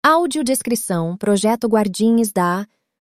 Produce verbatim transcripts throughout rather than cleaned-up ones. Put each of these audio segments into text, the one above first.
Audiodescrição, Projeto Guardinhas da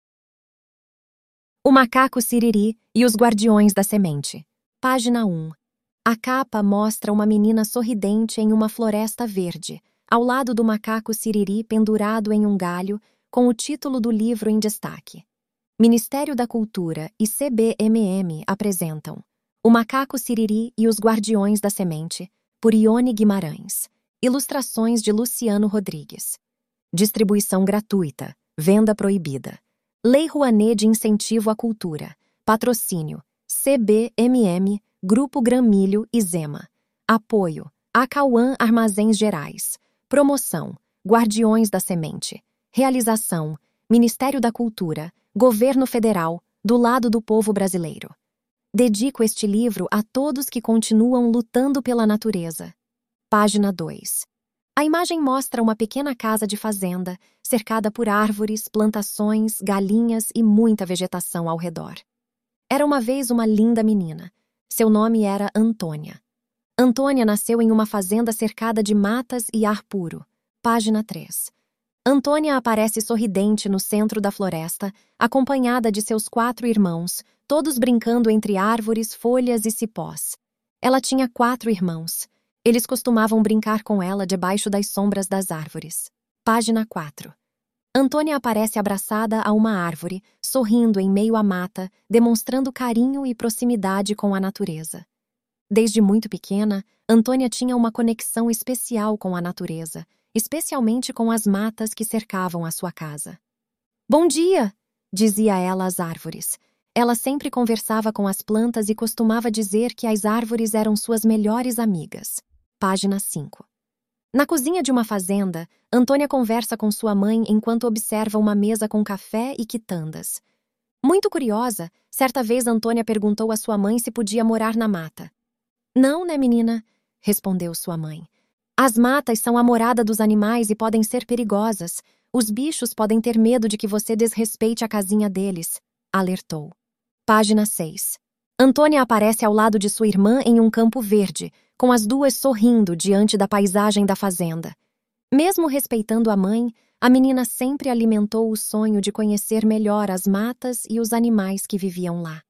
O Macaco Siriri e os Guardiões da Semente. Página um. A capa mostra uma menina sorridente em uma floresta verde, ao lado do macaco Siriri pendurado em um galho, com o título do livro em destaque. Ministério da Cultura e C B M M apresentam O Macaco Siriri e os Guardiões da Semente, por Ione Guimarães. Ilustrações de Luciano Rodrigues. Distribuição gratuita. Venda proibida. Lei Rouanet de Incentivo à Cultura. Patrocínio. C B M M, Grupo Gramilho e Zema. Apoio. Acauã Armazéns Gerais. Promoção. Guardiões da Semente. Realização. Ministério da Cultura. Governo Federal. Do lado do povo brasileiro. Dedico este livro a todos que continuam lutando pela natureza. Página dois. A imagem mostra uma pequena casa de fazenda, cercada por árvores, plantações, galinhas e muita vegetação ao redor. Era uma vez uma linda menina. Seu nome era Antônia. Antônia nasceu em uma fazenda cercada de matas e ar puro. Página três. Antônia aparece sorridente no centro da floresta, acompanhada de seus quatro irmãos, todos brincando entre árvores, folhas e cipós. Ela tinha quatro irmãos. Eles costumavam brincar com ela debaixo das sombras das árvores. Página quatro. Antônia aparece abraçada a uma árvore, sorrindo em meio à mata, demonstrando carinho e proximidade com a natureza. Desde muito pequena, Antônia tinha uma conexão especial com a natureza, especialmente com as matas que cercavam a sua casa. "Bom dia!", dizia ela às árvores. Ela sempre conversava com as plantas e costumava dizer que as árvores eram suas melhores amigas. Página cinco. Na cozinha de uma fazenda, Antônia conversa com sua mãe enquanto observa uma mesa com café e quitandas. Muito curiosa, certa vez Antônia perguntou à sua mãe se podia morar na mata. "Não, né, menina?", respondeu sua mãe. "As matas são a morada dos animais e podem ser perigosas. Os bichos podem ter medo de que você desrespeite a casinha deles", alertou. Página seis. Antônia aparece ao lado de sua irmã em um campo verde, com as duas sorrindo diante da paisagem da fazenda. Mesmo respeitando a mãe, a menina sempre alimentou o sonho de conhecer melhor as matas e os animais que viviam lá.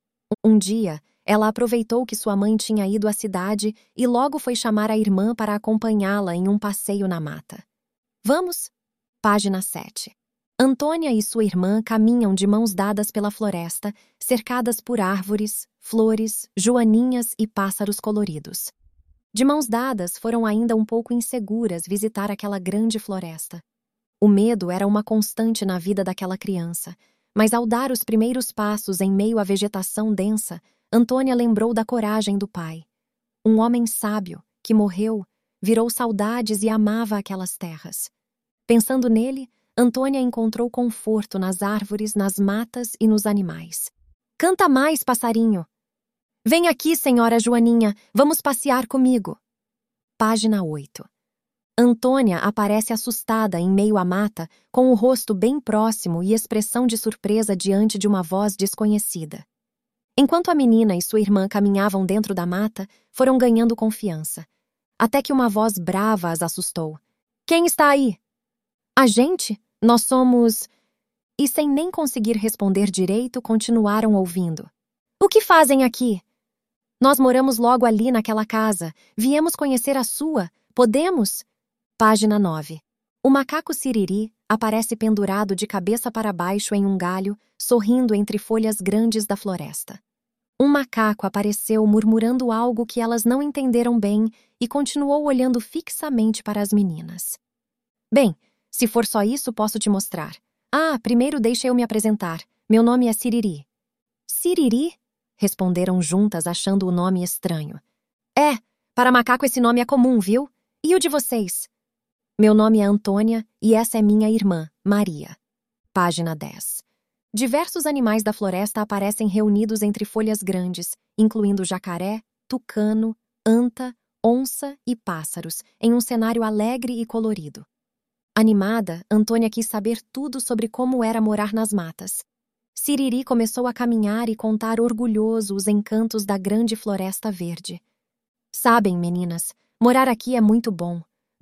Um dia, ela aproveitou que sua mãe tinha ido à cidade e logo foi chamar a irmã para acompanhá-la em um passeio na mata. "Vamos?", página sete. Antônia e sua irmã caminham de mãos dadas pela floresta, cercadas por árvores, flores, joaninhas e pássaros coloridos. De mãos dadas, foram ainda um pouco inseguras visitar aquela grande floresta. O medo era uma constante na vida daquela criança, mas ao dar os primeiros passos em meio à vegetação densa, Antônia lembrou da coragem do pai. Um homem sábio, que morreu, virou saudades e amava aquelas terras. Pensando nele, Antônia encontrou conforto nas árvores, nas matas e nos animais. "Canta mais, passarinho!" "Vem aqui, senhora Joaninha, vamos passear comigo." Página oito. Antônia aparece assustada em meio à mata, com o rosto bem próximo e expressão de surpresa diante de uma voz desconhecida. Enquanto a menina e sua irmã caminhavam dentro da mata, foram ganhando confiança. Até que uma voz brava as assustou. "Quem está aí?" "A gente? Nós somos..." E sem nem conseguir responder direito, continuaram ouvindo. "O que fazem aqui?" "Nós moramos logo ali naquela casa. Viemos conhecer a sua. Podemos?" Página nove. O macaco Siriri aparece pendurado de cabeça para baixo em um galho, sorrindo entre folhas grandes da floresta. Um macaco apareceu murmurando algo que elas não entenderam bem e continuou olhando fixamente para as meninas. "Bem, se for só isso, posso te mostrar. Ah, primeiro deixa eu me apresentar. Meu nome é Siriri." "Siriri?", responderam juntas, achando o nome estranho. "É, para macaco esse nome é comum, viu? E o de vocês?" "Meu nome é Antônia e essa é minha irmã, Maria." Página dez. Diversos animais da floresta aparecem reunidos entre folhas grandes, incluindo jacaré, tucano, anta, onça e pássaros, em um cenário alegre e colorido. Animada, Antônia quis saber tudo sobre como era morar nas matas. Siriri começou a caminhar e contar orgulhoso os encantos da grande floresta verde. "Sabem, meninas, morar aqui é muito bom.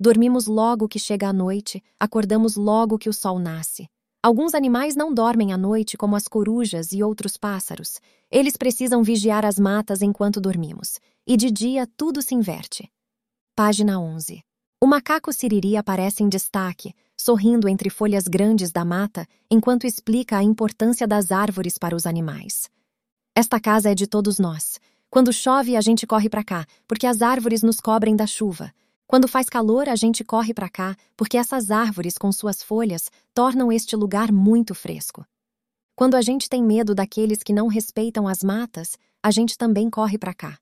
Dormimos logo que chega a noite, acordamos logo que o sol nasce. Alguns animais não dormem à noite, como as corujas e outros pássaros. Eles precisam vigiar as matas enquanto dormimos. E de dia tudo se inverte. Página onze. O macaco siriri aparece em destaque, sorrindo entre folhas grandes da mata, enquanto explica a importância das árvores para os animais. Esta casa é de todos nós. Quando chove, a gente corre para cá, porque as árvores nos cobrem da chuva. Quando faz calor, a gente corre para cá, porque essas árvores com suas folhas tornam este lugar muito fresco. Quando a gente tem medo daqueles que não respeitam as matas, a gente também corre para cá.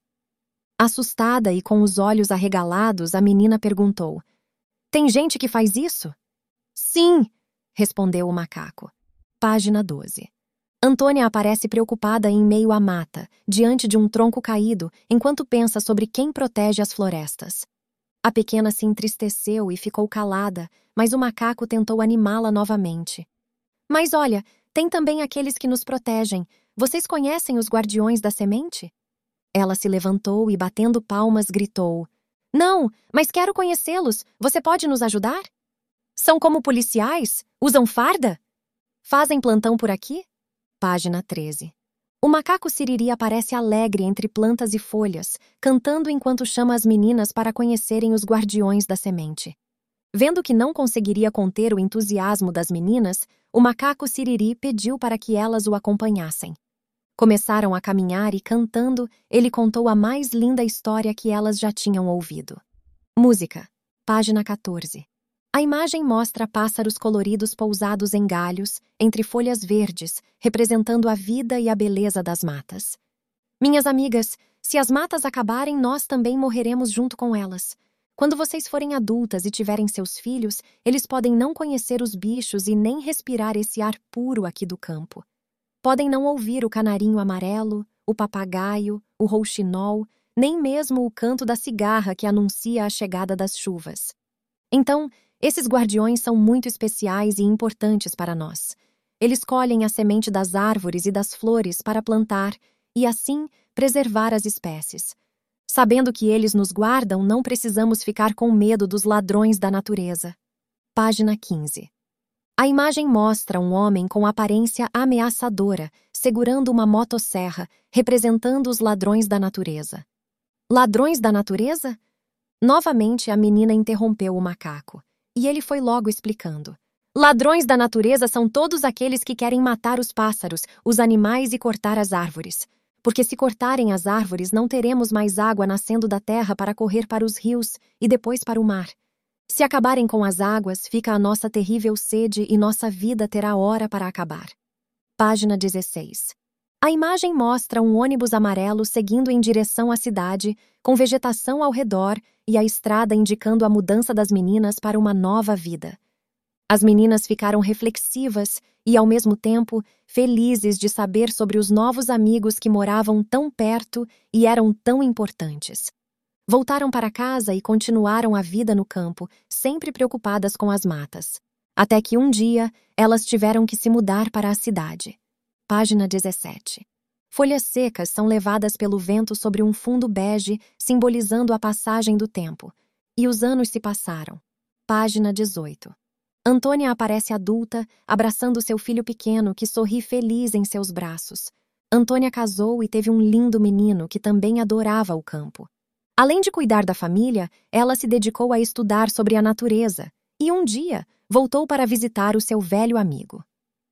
Assustada e com os olhos arregalados, a menina perguntou: "Tem gente que faz isso?" "Sim", respondeu o macaco. Página doze. Antônia aparece preocupada em meio à mata, diante de um tronco caído, enquanto pensa sobre quem protege as florestas. A pequena se entristeceu e ficou calada, mas o macaco tentou animá-la novamente. "Mas olha, tem também aqueles que nos protegem. Vocês conhecem os guardiões da semente?" Ela se levantou e, batendo palmas, gritou: "Não, mas quero conhecê-los. Você pode nos ajudar?" "São como policiais? Usam farda? Fazem plantão por aqui?" Página treze. O macaco siriri aparece alegre entre plantas e folhas, cantando enquanto chama as meninas para conhecerem os guardiões da semente. Vendo que não conseguiria conter o entusiasmo das meninas, o macaco siriri pediu para que elas o acompanhassem. Começaram a caminhar e, cantando, ele contou a mais linda história que elas já tinham ouvido. Música. Página quatorze. A imagem mostra pássaros coloridos pousados em galhos, entre folhas verdes, representando a vida e a beleza das matas. Minhas amigas, se as matas acabarem, nós também morreremos junto com elas. Quando vocês forem adultas e tiverem seus filhos, eles podem não conhecer os bichos e nem respirar esse ar puro aqui do campo. Podem não ouvir o canarinho amarelo, o papagaio, o rouxinol, nem mesmo o canto da cigarra que anuncia a chegada das chuvas. Então, esses guardiões são muito especiais e importantes para nós. Eles colhem a semente das árvores e das flores para plantar e, assim, preservar as espécies. Sabendo que eles nos guardam, não precisamos ficar com medo dos ladrões da natureza. Página quinze. A imagem mostra um homem com aparência ameaçadora, segurando uma motosserra, representando os ladrões da natureza. Ladrões da natureza? Novamente a menina interrompeu o macaco. E ele foi logo explicando. Ladrões da natureza são todos aqueles que querem matar os pássaros, os animais e cortar as árvores. Porque se cortarem as árvores, não teremos mais água nascendo da terra para correr para os rios e depois para o mar. Se acabarem com as águas, fica a nossa terrível sede e nossa vida terá hora para acabar. Página dezesseis. A imagem mostra um ônibus amarelo seguindo em direção à cidade, com vegetação ao redor e a estrada indicando a mudança das meninas para uma nova vida. As meninas ficaram reflexivas e, ao mesmo tempo, felizes de saber sobre os novos amigos que moravam tão perto e eram tão importantes. Voltaram para casa e continuaram a vida no campo, sempre preocupadas com as matas. Até que um dia, elas tiveram que se mudar para a cidade. Página dezessete. Folhas secas são levadas pelo vento sobre um fundo bege, simbolizando a passagem do tempo. E os anos se passaram. Página dezoito. Antônia aparece adulta, abraçando seu filho pequeno, que sorri feliz em seus braços. Antônia casou e teve um lindo menino que também adorava o campo. Além de cuidar da família, ela se dedicou a estudar sobre a natureza e, um dia, voltou para visitar o seu velho amigo.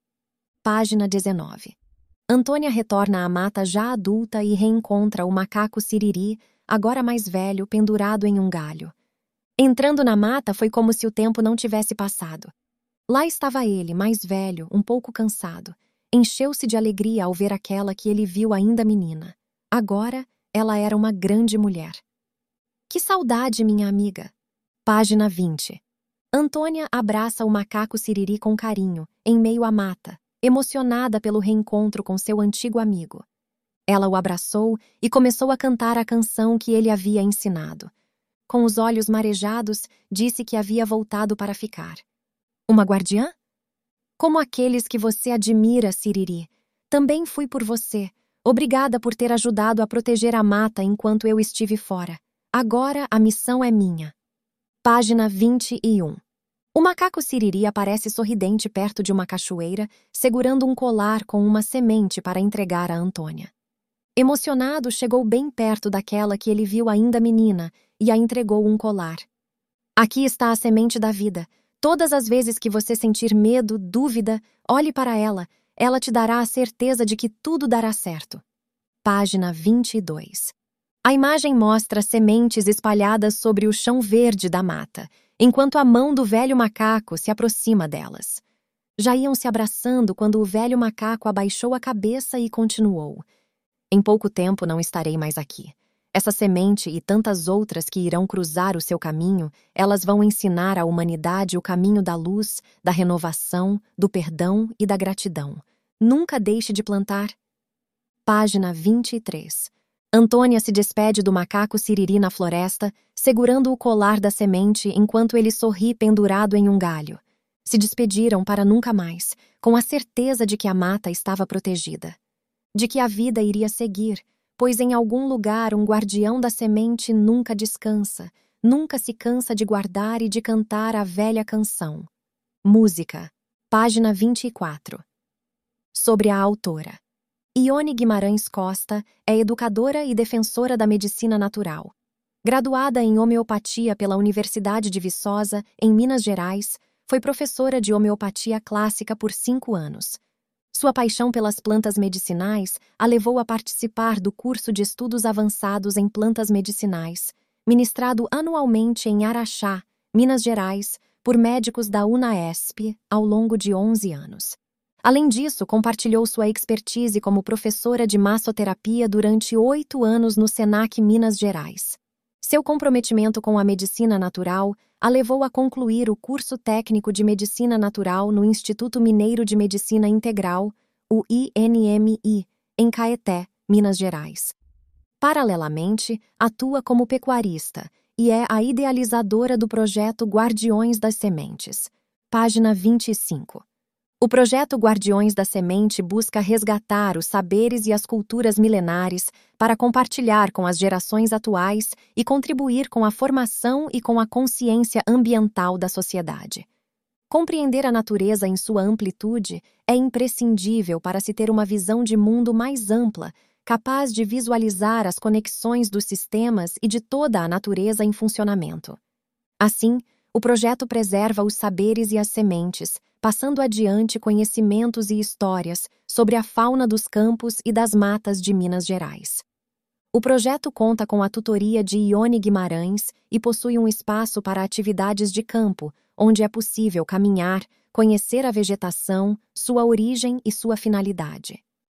Página dezenove. Antônia retorna à mata já adulta e reencontra o macaco siriri, agora mais velho, pendurado em um galho. Entrando na mata, foi como se o tempo não tivesse passado. Lá estava ele, mais velho, um pouco cansado. Encheu-se de alegria ao ver aquela que ele viu ainda menina. Agora, ela era uma grande mulher. Que saudade, minha amiga! Página vinte. Antônia abraça o macaco siriri com carinho, em meio à mata, emocionada pelo reencontro com seu antigo amigo. Ela o abraçou e começou a cantar a canção que ele havia ensinado. Com os olhos marejados, disse que havia voltado para ficar. Uma guardiã? Como aqueles que você admira, Siriri. Também fui por você. Obrigada por ter ajudado a proteger a mata enquanto eu estive fora. Agora a missão é minha. Página vinte e um. O macaco siriri aparece sorridente perto de uma cachoeira, segurando um colar com uma semente para entregar a Antônia. Emocionado, chegou bem perto daquela que ele viu ainda menina e a entregou um colar. Aqui está a semente da vida. Todas as vezes que você sentir medo, dúvida, olhe para ela. Ela te dará a certeza de que tudo dará certo. Página vinte e dois. A imagem mostra sementes espalhadas sobre o chão verde da mata, enquanto a mão do velho macaco se aproxima delas. Já iam se abraçando quando o velho macaco abaixou a cabeça e continuou. Em pouco tempo não estarei mais aqui. Essa semente e tantas outras que irão cruzar o seu caminho, elas vão ensinar à humanidade o caminho da luz, da renovação, do perdão e da gratidão. Nunca deixe de plantar. Página vinte e três. Antônia se despede do macaco siriri na floresta, segurando o colar da semente enquanto ele sorri pendurado em um galho. Se despediram para nunca mais, com a certeza de que a mata estava protegida. De que a vida iria seguir, pois em algum lugar um guardião da semente nunca descansa, nunca se cansa de guardar e de cantar a velha canção. Música. Página vinte e quatro. Sobre a autora. Ione Guimarães Costa é educadora e defensora da medicina natural. Graduada em homeopatia pela Universidade de Viçosa, em Minas Gerais, foi professora de homeopatia clássica por cinco anos. Sua paixão pelas plantas medicinais a levou a participar do curso de estudos avançados em plantas medicinais, ministrado anualmente em Araxá, Minas Gerais, por médicos da UNAESP ao longo de onze anos. Além disso, compartilhou sua expertise como professora de massoterapia durante oito anos no SENAC Minas Gerais. Seu comprometimento com a medicina natural a levou a concluir o curso técnico de Medicina Natural no Instituto Mineiro de Medicina Integral, o I N M I, em Caeté, Minas Gerais. Paralelamente, atua como pecuarista e é a idealizadora do projeto Guardiões das Sementes. Página vinte e cinco. O projeto Guardiões da Semente busca resgatar os saberes e as culturas milenares para compartilhar com as gerações atuais e contribuir com a formação e com a consciência ambiental da sociedade. Compreender a natureza em sua amplitude é imprescindível para se ter uma visão de mundo mais ampla, capaz de visualizar as conexões dos sistemas e de toda a natureza em funcionamento. Assim, o projeto preserva os saberes e as sementes, passando adiante conhecimentos e histórias sobre a fauna dos campos e das matas de Minas Gerais. O projeto conta com a tutoria de Ione Guimarães e possui um espaço para atividades de campo, onde é possível caminhar, conhecer a vegetação, sua origem e sua finalidade.